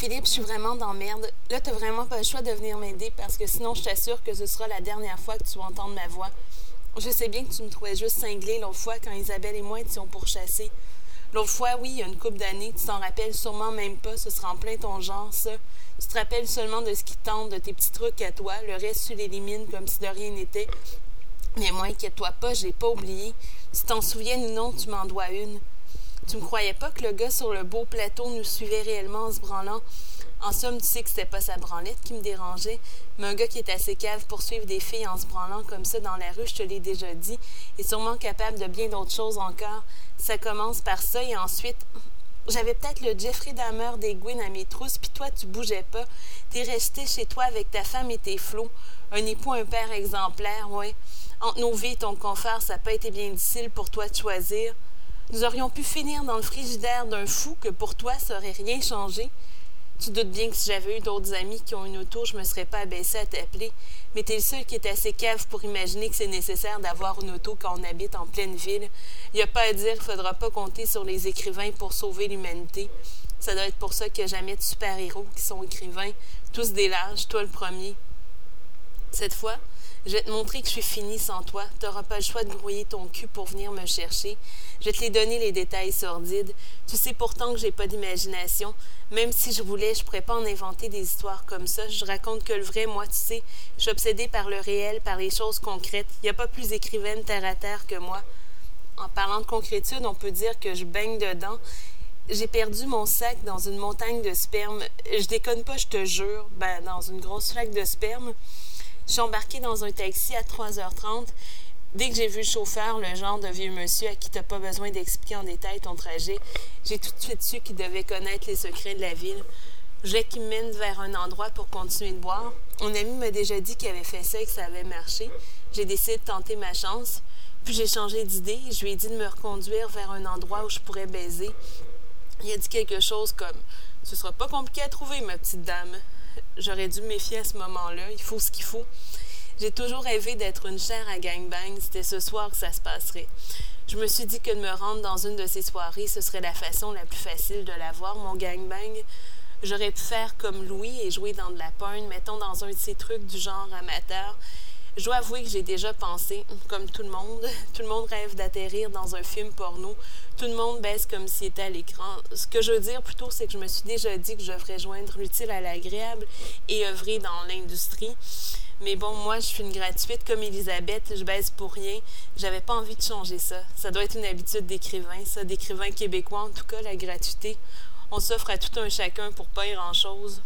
Philippe, je suis vraiment dans merde. Là, t'as vraiment pas le choix de venir m'aider parce que sinon, je t'assure que ce sera la dernière fois que tu vas entendre ma voix. Je sais bien que tu me trouvais juste cinglée l'autre fois quand Isabelle et moi étions pourchassés. L'autre fois, oui, il y a une couple d'années, tu t'en rappelles sûrement même pas, ce sera en plein ton genre, ça. Tu te rappelles seulement de ce qui te tente, de tes petits trucs à toi, le reste, tu l'élimines comme si de rien n'était. Mais moi, inquiète-toi pas, je l'ai pas oublié. Si t'en souviens ou non, tu m'en dois une. Tu me croyais pas que le gars sur le beau plateau nous suivait réellement en se branlant? En somme, tu sais que c'était pas sa branlette qui me dérangeait, mais un gars qui est assez cave pour suivre des filles en se branlant comme ça dans la rue, je te l'ai déjà dit, est sûrement capable de bien d'autres choses encore. Ça commence par ça et ensuite... J'avais peut-être le Jeffrey Dahmer des Gwyn à mes trousses, puis toi, tu bougeais pas. T'es resté chez toi avec ta femme et tes flots. Un époux, un père exemplaire, ouais. Entre nos vies et ton confort, ça n'a pas été bien difficile pour toi de choisir. Nous aurions pu finir dans le frigidaire d'un fou que pour toi, ça aurait rien changé. Tu doutes bien que si j'avais eu d'autres amis qui ont une auto, je me serais pas abaissée à t'appeler. Mais t'es le seul qui est assez cave pour imaginer que c'est nécessaire d'avoir une auto quand on habite en pleine ville. Y a pas à dire, il faudra pas compter sur les écrivains pour sauver l'humanité. Ça doit être pour ça qu'il n'y a jamais de super-héros qui sont écrivains. Tous des lâches, toi le premier. Cette fois, je vais te montrer que je suis finie sans toi. T'auras pas le choix de grouiller ton cul pour venir me chercher. Je vais te les donner les détails sordides. Tu sais pourtant que j'ai pas d'imagination. Même si je voulais, je pourrais pas en inventer des histoires comme ça. Je raconte que le vrai, moi, tu sais. Je suis obsédée par le réel, par les choses concrètes. Y a pas plus écrivaine terre à terre que moi. En parlant de concrétude, on peut dire que je baigne dedans. J'ai perdu mon sac dans une montagne de sperme. Je déconne pas, je te jure. Dans une grosse flaque de sperme. Je suis embarquée dans un taxi à 3h30. Dès que j'ai vu le chauffeur, le genre de vieux monsieur à qui t'as pas besoin d'expliquer en détail ton trajet, j'ai tout de suite su qu'il devait connaître les secrets de la ville. Je voulais qu'il me mène vers un endroit pour continuer de boire. Un ami m'a déjà dit qu'il avait fait ça et que ça avait marché. J'ai décidé de tenter ma chance. Puis j'ai changé d'idée et je lui ai dit de me reconduire vers un endroit où je pourrais baiser. Il a dit quelque chose comme « Ce sera pas compliqué à trouver, ma petite dame. » J'aurais dû me méfier à ce moment-là. Il faut ce qu'il faut. J'ai toujours rêvé d'être une chair à gangbang. C'était ce soir que ça se passerait. Je me suis dit que de me rendre dans une de ces soirées, ce serait la façon la plus facile de l'avoir, mon gangbang. J'aurais pu faire comme Louis et jouer dans de la porn, mettons dans un de ces trucs du genre amateur. Je dois avouer que j'ai déjà pensé, comme tout le monde rêve d'atterrir dans un film porno. Tout le monde baisse comme s'il était à l'écran. Ce que je veux dire plutôt, c'est que je me suis déjà dit que je devrais joindre l'utile à l'agréable et œuvrer dans l'industrie. Mais bon, moi, je suis une gratuite comme Elisabeth, je baisse pour rien. J'avais pas envie de changer ça. Ça doit être une habitude d'écrivain, ça, d'écrivain québécois, en tout cas, la gratuité. On s'offre à tout un chacun pour pas grand-chose.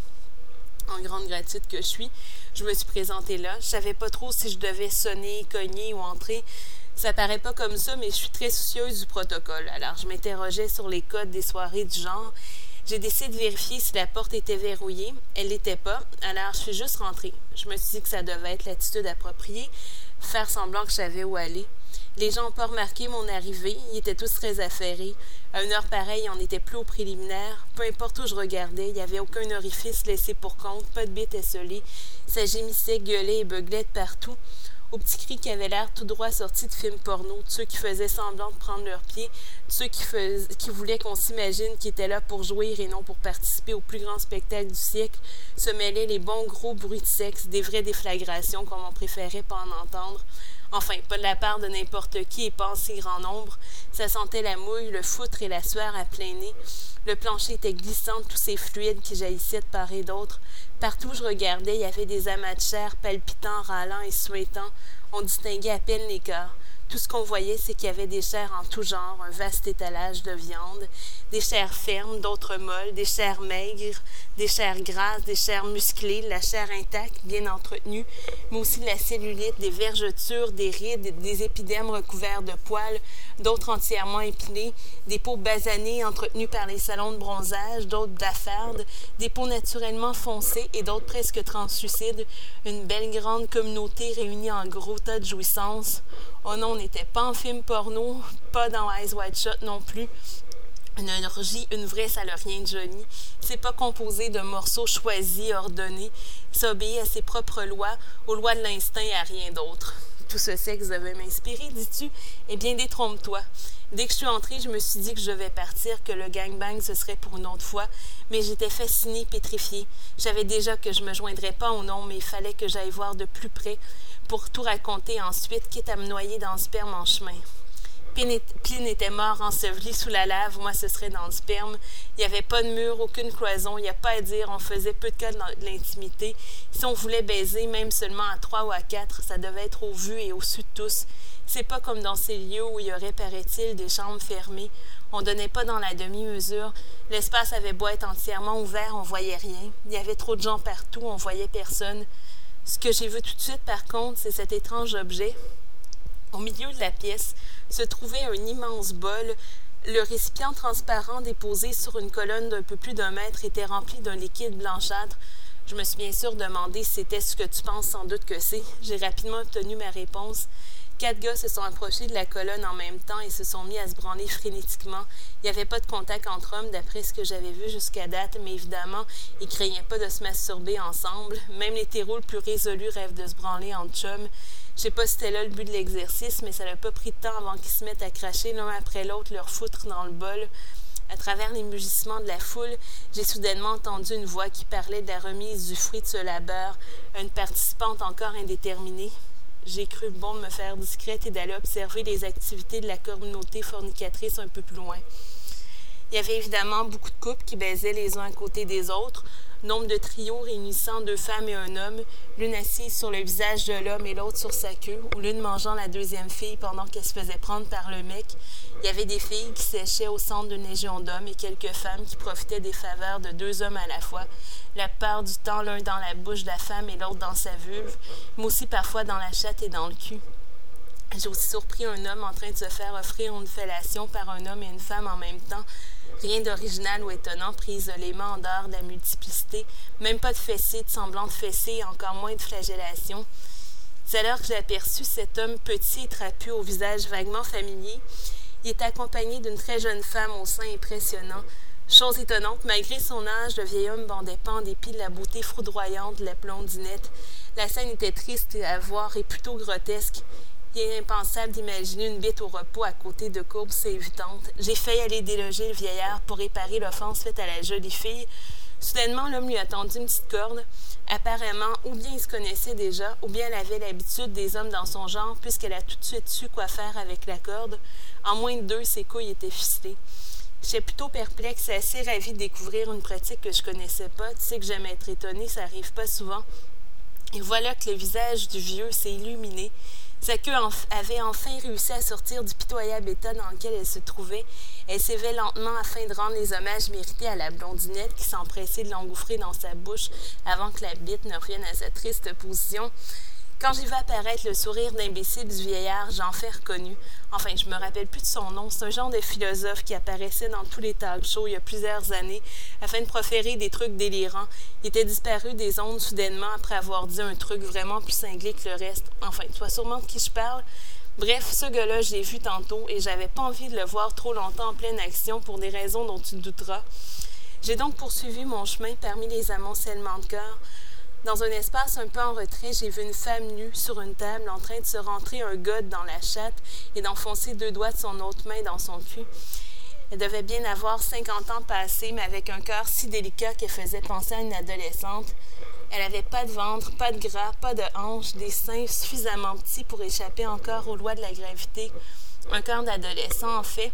En grande gratuite que je suis, je me suis présentée là. Je savais pas trop si je devais sonner, cogner ou entrer. Ça paraît pas comme ça, mais je suis très soucieuse du protocole. Alors, je m'interrogeais sur les codes des soirées du genre. J'ai décidé de vérifier si la porte était verrouillée. Elle l'était pas, alors je suis juste rentrée. Je me suis dit que ça devait être l'attitude appropriée, faire semblant que je savais où aller. Les gens n'ont pas remarqué mon arrivée, ils étaient tous très affairés. À une heure pareille, on n'était plus au préliminaire. Peu importe où je regardais, il n'y avait aucun orifice laissé pour compte, pas de bite esselée. Ça gémissait, gueulait et beuglait de partout. Aux petits cris qui avaient l'air tout droit sortis de films porno, de ceux qui faisaient semblant de prendre leurs pieds, de ceux qui voulaient qu'on s'imagine qu'ils étaient là pour jouir et non pour participer au plus grand spectacle du siècle, se mêlaient les bons gros bruits de sexe, des vraies déflagrations comme on préférait pas en entendre. Enfin, pas de la part de n'importe qui et pas en si grand nombre. Ça sentait la mouille, le foutre et la sueur à plein nez. Le plancher était glissant de tous ces fluides qui jaillissaient de part et d'autre. Partout où je regardais, il y avait des amas de chair palpitants, râlant et suintants. On distinguait à peine les corps. Tout ce qu'on voyait, c'est qu'il y avait des chairs en tout genre, un vaste étalage de viande, des chairs fermes, d'autres molles, des chairs maigres, des chairs grasses, des chairs musclées, la chair intacte, bien entretenue, mais aussi de la cellulite, des vergetures, des rides, des épidermes recouverts de poils, d'autres entièrement épilés, des peaux basanées entretenues par les salons de bronzage, d'autres blafardes, des peaux naturellement foncées et d'autres presque translucides, une belle grande communauté réunie en gros tas de jouissances. Oh non, on n'était pas en film porno, pas dans Eyes Wide Shut non plus. Une orgie, une vraie, ça n'a rien de joli. C'est pas composé de morceaux choisis, ordonnés. Ça obéit à ses propres lois, aux lois de l'instinct et à rien d'autre. Tout ce sexe devait m'inspirer, dis-tu? Eh bien, détrompe-toi. Dès que je suis entrée, je me suis dit que je devais partir, que le gangbang ce serait pour une autre fois, mais j'étais fascinée, pétrifiée. Je savais déjà que je me joindrais pas au nom, mais il fallait que j'aille voir de plus près pour tout raconter ensuite, quitte à me noyer dans le sperme en chemin. Pline était mort, enseveli sous la lave, moi ce serait dans le sperme. Il n'y avait pas de mur, aucune cloison, il n'y a pas à dire, on faisait peu de cas de l'intimité. Si on voulait baiser, même seulement à 3 ou à 4, ça devait être au vu et au su de tous. C'est pas comme dans ces lieux où il y aurait, paraît-il, des chambres fermées. On donnait pas dans la demi-mesure. L'espace avait beau être entièrement ouvert, on voyait rien. Il y avait trop de gens partout, on voyait personne. Ce que j'ai vu tout de suite, par contre, c'est cet étrange objet. Au milieu de la pièce se trouvait un immense bol. Le récipient transparent déposé sur une colonne d'un peu plus d'1 mètre était rempli d'un liquide blanchâtre. Je me suis bien sûr demandé si c'était ce que tu penses sans doute que c'est. J'ai rapidement obtenu ma réponse. 4 gars se sont approchés de la colonne en même temps et se sont mis à se branler frénétiquement. Il n'y avait pas de contact entre hommes d'après ce que j'avais vu jusqu'à date, mais évidemment, ils ne craignaient pas de se masturber ensemble. Même les hétéros le plus résolus rêvent de se branler en chum. Je sais pas si c'était là le but de l'exercice, mais ça n'a pas pris de temps avant qu'ils se mettent à cracher l'un après l'autre leur foutre dans le bol. À travers les mugissements de la foule, j'ai soudainement entendu une voix qui parlait de la remise du fruit de ce labeur à une participante encore indéterminée. J'ai cru bon de me faire discrète et d'aller observer les activités de la communauté fornicatrice un peu plus loin. Il y avait évidemment beaucoup de couples qui baisaient les uns à côté des autres, nombre de trios réunissant 2 femmes et un homme, l'une assise sur le visage de l'homme et l'autre sur sa queue, ou l'une mangeant la deuxième fille pendant qu'elle se faisait prendre par le mec. Il y avait des filles qui séchaient au centre d'une légion d'hommes et quelques femmes qui profitaient des faveurs de 2 hommes à la fois, la plupart du temps l'un dans la bouche de la femme et l'autre dans sa vulve, mais aussi parfois dans la chatte et dans le cul. J'ai aussi surpris un homme en train de se faire offrir une fellation par un homme et une femme en même temps. Rien d'original ou étonnant pris isolément en dehors de la multiplicité, même pas de fessée, de semblant de fessée et encore moins de flagellation. C'est alors que j'ai aperçu cet homme petit et trapu au visage vaguement familier. Il était accompagné d'une très jeune femme au sein impressionnant. Chose étonnante, malgré son âge, le vieil homme bandait pas en dépit de la beauté foudroyante de la blondinette. La scène était triste à voir et plutôt grotesque. Il est impensable d'imaginer une bite au repos à côté de courbes évitantes. J'ai failli aller déloger le vieillard pour réparer l'offense faite à la jolie fille. Soudainement, l'homme lui a tendu une petite corde. Apparemment, ou bien il se connaissait déjà, ou bien elle avait l'habitude des hommes dans son genre, puisqu'elle a tout de suite su quoi faire avec la corde. En moins de 2, ses couilles étaient ficelées. J'étais plutôt perplexe et assez ravie de découvrir une pratique que je connaissais pas. Tu sais que j'aime être étonnée, ça arrive pas souvent. Et voilà que le visage du vieux s'est illuminé. Sa queue avait enfin réussi à sortir du pitoyable état dans lequel elle se trouvait. Elle s'élevait lentement afin de rendre les hommages mérités à la blondinette qui s'empressait de l'engouffrer dans sa bouche avant que la bite ne revienne à sa triste position. Quand j'ai vu apparaître le sourire d'imbécile du vieillard, j'en fais reconnu. Enfin, je me rappelle plus de son nom. C'est un genre de philosophe qui apparaissait dans tous les talk shows il y a plusieurs années afin de proférer des trucs délirants. Il était disparu des ondes soudainement après avoir dit un truc vraiment plus cinglé que le reste. Enfin, tu vois sûrement de qui je parle. Bref, ce gars-là, je l'ai vu tantôt et j'avais pas envie de le voir trop longtemps en pleine action pour des raisons dont tu te douteras. J'ai donc poursuivi mon chemin parmi les amoncellements de cœur. Dans un espace un peu en retrait, j'ai vu une femme nue sur une table en train de se rentrer un gode dans la chatte et d'enfoncer 2 doigts de son autre main dans son cul. Elle devait bien avoir 50 ans passés, mais avec un cœur si délicat qu'elle faisait penser à une adolescente. Elle avait pas de ventre, pas de gras, pas de hanches, des seins suffisamment petits pour échapper encore aux lois de la gravité. Un cœur d'adolescent, en fait.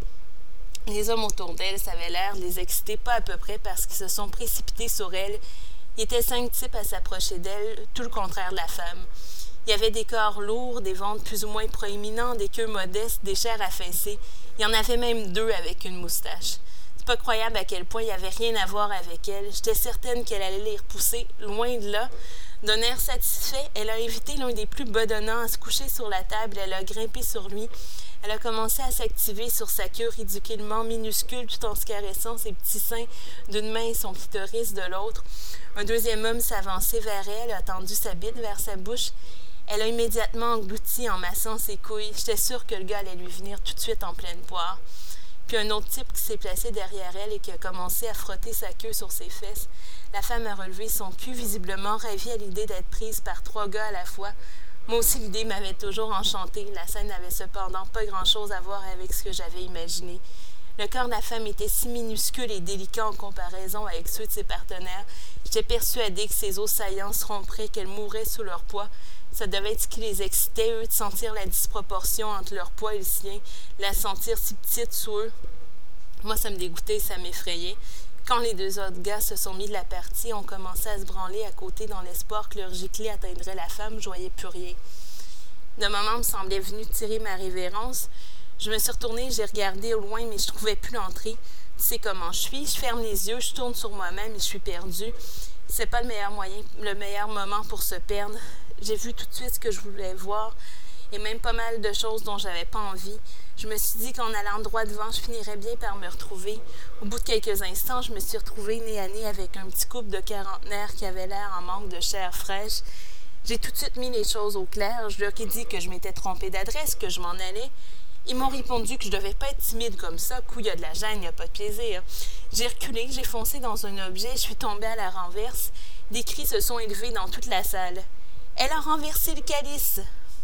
Les hommes autour d'elle, ça avait l'air de les exciter pas à peu près parce qu'ils se sont précipités sur elle. Il était 5 types à s'approcher d'elle, tout le contraire de la femme. Il y avait des corps lourds, des ventres plus ou moins proéminents, des queues modestes, des chairs affaissées. Il y en avait même 2 avec une moustache. C'est pas croyable à quel point il n'y avait rien à voir avec elle. J'étais certaine qu'elle allait les repousser, loin de là. D'un air satisfait, elle a invité l'un des plus bedonnants à se coucher sur la table et elle a grimpé sur lui. Elle a commencé à s'activer sur sa queue ridiculement minuscule tout en se caressant ses petits seins d'une main et son clitoris de l'autre. Un deuxième homme s'est avancé vers elle, a tendu sa bite vers sa bouche. Elle a immédiatement englouti en massant ses couilles. J'étais sûre que le gars allait lui venir tout de suite en pleine poire. Puis un autre type qui s'est placé derrière elle et qui a commencé à frotter sa queue sur ses fesses. La femme a relevé son cul, visiblement ravie à l'idée d'être prise par 3 gars à la fois. Moi aussi, l'idée m'avait toujours enchantée. La scène n'avait cependant pas grand-chose à voir avec ce que j'avais imaginé. Le corps de la femme était si minuscule et délicat en comparaison avec ceux de ses partenaires. J'étais persuadée que ses os saillants se rompraient, qu'elle mourrait sous leur poids. Ça devait être ce qui les excitait, eux, de sentir la disproportion entre leur poids et le sien, la sentir si petite sous eux. Moi, ça me dégoûtait, ça m'effrayait. Quand les deux autres gars se sont mis de la partie, on commençait à se branler à côté dans l'espoir que leur giclée atteindrait la femme, je voyais plus rien. Le moment me semblait venu tirer ma révérence. Je me suis retournée, j'ai regardé au loin, mais je trouvais plus l'entrée. Tu sais comment je suis, je ferme les yeux, je tourne sur moi-même et je suis perdue. C'est pas le meilleur moment pour se perdre. J'ai vu tout de suite ce que je voulais voir et même pas mal de choses dont j'avais pas envie. Je me suis dit qu'en allant droit devant, je finirais bien par me retrouver. Au bout de quelques instants, je me suis retrouvée nez à nez avec un petit couple de quarantenaires qui avait l'air en manque de chair fraîche. J'ai tout de suite mis les choses au clair. Je leur ai dit que je m'étais trompée d'adresse, que je m'en allais. Ils m'ont répondu que je devais pas être timide comme ça, qu'il y a de la gêne, il n'y a pas de plaisir. J'ai reculé, j'ai foncé dans un objet, je suis tombée à la renverse. Des cris se sont élevés dans toute la salle. « Elle a renversé le calice !»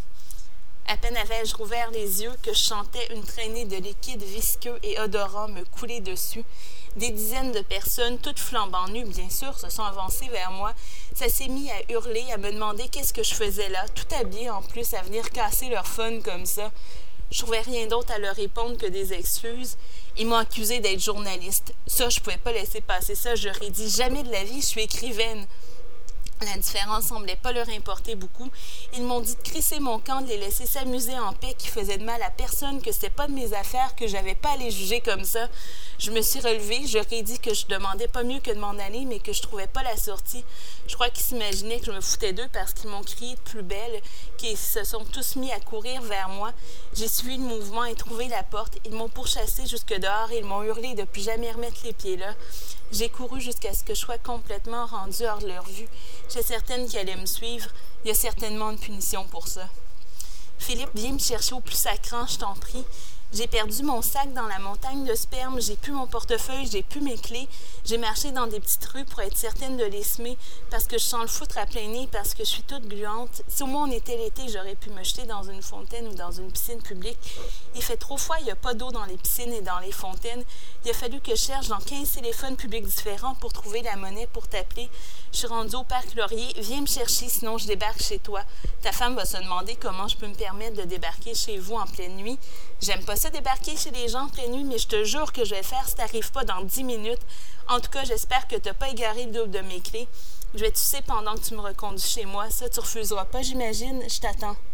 À peine avais-je rouvert les yeux que je sentais une traînée de liquide visqueux et odorant me couler dessus. Des dizaines de personnes, toutes flambant nues, bien sûr, se sont avancées vers moi. Ça s'est mis à hurler, à me demander qu'est-ce que je faisais là, tout habillé en plus, à venir casser leur fun comme ça. Je trouvais rien d'autre à leur répondre que des excuses. Ils m'ont accusé d'être journaliste. Ça, je pouvais pas laisser passer ça. Je leur ai dit jamais de la vie, je suis écrivaine. La différence semblait pas leur importer beaucoup. Ils m'ont dit de crisser mon camp, de les laisser s'amuser en paix, qui faisait de mal à personne, que c'était pas de mes affaires, que j'avais pas à les juger comme ça. Je me suis relevée, je leur ai dit que je demandais pas mieux que de m'en aller, mais que je trouvais pas la sortie. Je crois qu'ils s'imaginaient que je me foutais d'eux parce qu'ils m'ont crié de plus belle, qu'ils se sont tous mis à courir vers moi. J'ai suivi le mouvement et trouvé la porte. Ils m'ont pourchassé jusque dehors et ils m'ont hurlé de plus jamais remettre les pieds là. J'ai couru jusqu'à ce que je sois complètement rendue hors de leur vue. J'étais certaine qu'ils allaient me suivre. Il y a certainement une punition pour ça. Philippe, viens me chercher au plus sacrant, je t'en prie. J'ai perdu mon sac dans la montagne de sperme, j'ai plus mon portefeuille, j'ai plus mes clés. J'ai marché dans des petites rues pour être certaine de les semer parce que je sens le foutre à plein nez, parce que je suis toute gluante. Si au moins on était l'été, j'aurais pu me jeter dans une fontaine ou dans une piscine publique. Il fait trop froid, il n'y a pas d'eau dans les piscines et dans les fontaines. Il a fallu que je cherche dans 15 téléphones publics différents pour trouver la monnaie pour t'appeler. Je suis rendue au parc Laurier. Viens me chercher, sinon je débarque chez toi. Ta femme va se demander comment je peux me permettre de débarquer chez vous en pleine nuit. J'aime pas ça débarquer chez les gens en pleine nuit, mais je te jure que je vais le faire si t'arrives pas dans 10 minutes. En tout cas, j'espère que t'as pas égaré le double de mes clés. Je vais te sucer pendant que tu me reconduis chez moi. Ça, tu refuseras pas, j'imagine. Je t'attends.